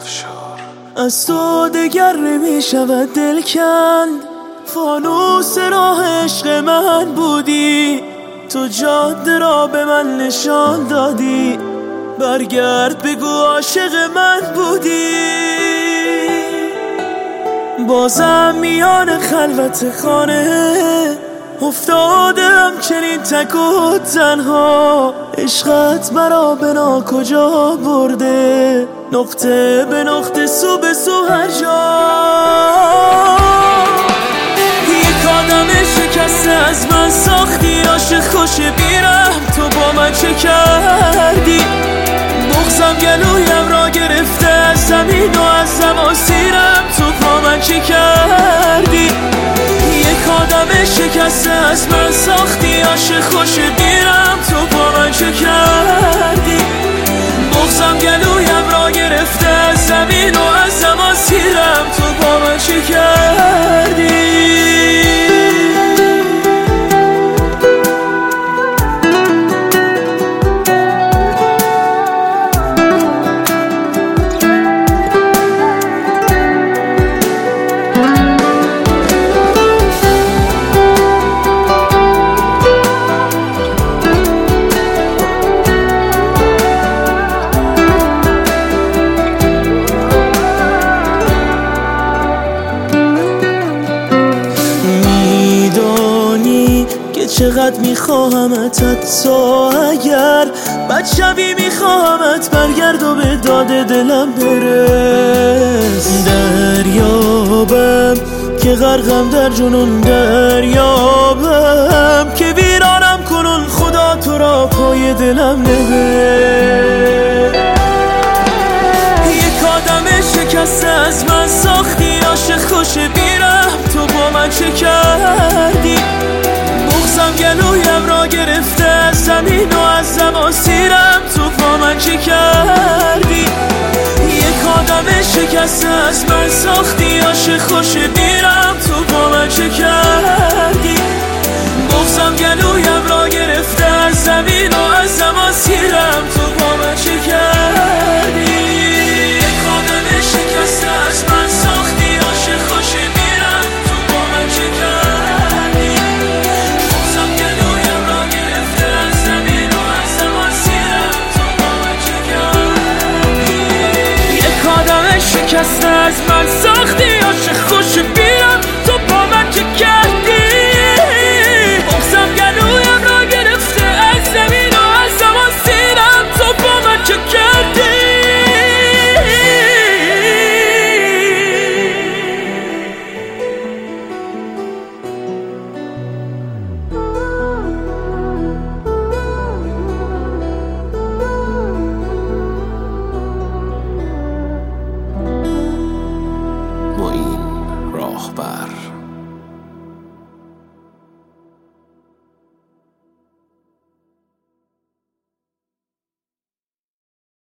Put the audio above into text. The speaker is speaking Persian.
از تو دگر نمیشود دل کند، فانوس راه عشق من بودی، تو جاده را به من نشان دادی، برگرد بگو عاشق من بودی. بازم میان خلوت خانه افتادم چنین تک و تنها، عشقت مرا به ناکجا برده، نقطه به نقطه سو به سو هر جا. یک آدم شکسته از من ساختی، عاشق خوش بیرم تو با من چه کردی؟ بغضم گلویم را گرفته از زمین و از زماسیرم تو با من چه کردی؟ یک آدم شکسته از من ساختی، عاشق خوش بیرم تو با من چه کردی؟ بغضم گلویم را گرفته از زمین و از زماسیرم تو با من چه کردی؟ چقدر میخواهمت، حتی اگر بد شبی میخواهمت، برگرد و به داد دلم برس. دریابم که غرقم در جنون، دریابم که ویرانم کنون، خدا تو را پای دلم نبر. یک آدم شکسته از من ساختی، عاشق خوش بیرم تو با من چه کردی؟ بغضم گلویم را گرفته از زمین و از زماسیرم تو با من چه کردی؟ یک آدم شکسته از من ساختی، عاشق خوش بیرم تو با من چه کردی؟ بغضم گلویم را گرفته از زمین و از زماسیرم تو با من چه کردی؟ یک آدم شکسته از من ساختی، عاشق خوش بیرم تو با من چه کردی؟ بغضم گلویم را گرفته از زمین و از زماسیرم تو با من چه کردی؟ یک آدم شکسته از من ساختی،